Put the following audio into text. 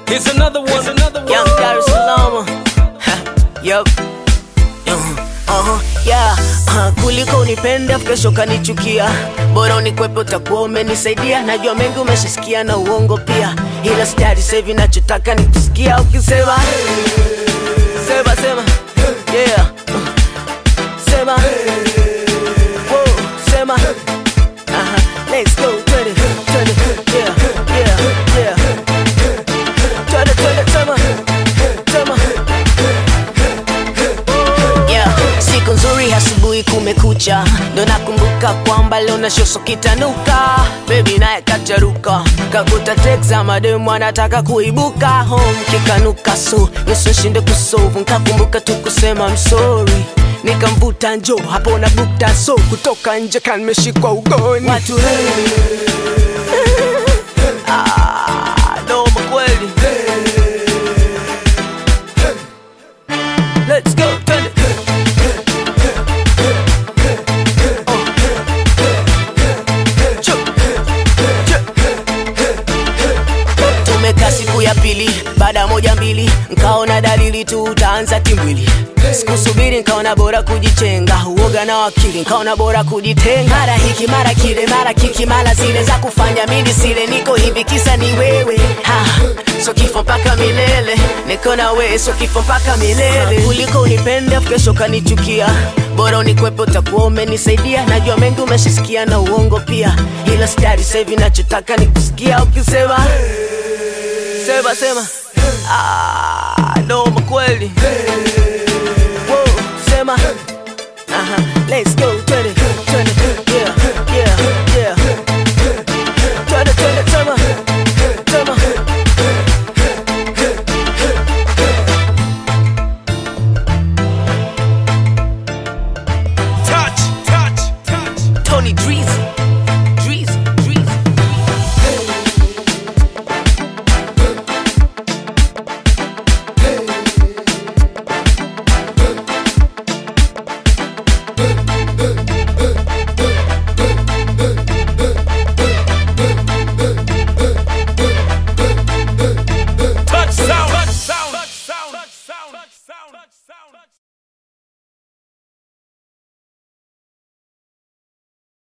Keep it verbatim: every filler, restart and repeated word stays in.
Here's another one, Here's another one. Young Dar es Salaam. Yup. Uh-huh, yeah. Uh, kuliko unipenda kesho kanichukia, bora unikwepe utakuwa umenisaidia. Najua mengi umeshisikia na uongo pia, ila stadi save nachotaka nikusikia ukisema sema sema yeah uh, sema whoa sema uh-huh. Let's go turn it turn it yeah yeah yeah turn it turn it sema sema yeah. Siku nzuri asubuhi kumekucha, ndo nakumbuka kwamba leo na shoso kitanuka. Baby naye kacharuka, kakuta texa mademu anataka kuibuka home kikanuka, so yeso shinde kusolve. Nkakumbuka tu kusema I'm sorry, nikamvuta njo hapo na bukta, so kutoka nje kan meshikwa ugoni watu hey. Ah, no mkweli let's go turn it. Tumeka siku ya pili, baada moja mbili, nkaona dalili tu utaanza timbwili. Sikusubiri nkaona bora kujichenga, uoga na wakili nkaona bora kujitenga. Mara hiki mara kile mara kiki mara zile za kufanya mimi sile, niko hivi kisa ni wewe ha. So kifo mpaka milele, niko na wewe so kifo mpaka milele. Kuliko unipende kesho kanichukia, bora unikwepe utakuwa umenisaidia. Najua mengi umeshisikia na uongo pia, ila stadi save nachotaka nikusikia ukisema sema sema ah no mkweli whoa sema uh-huh. Let's go turn it.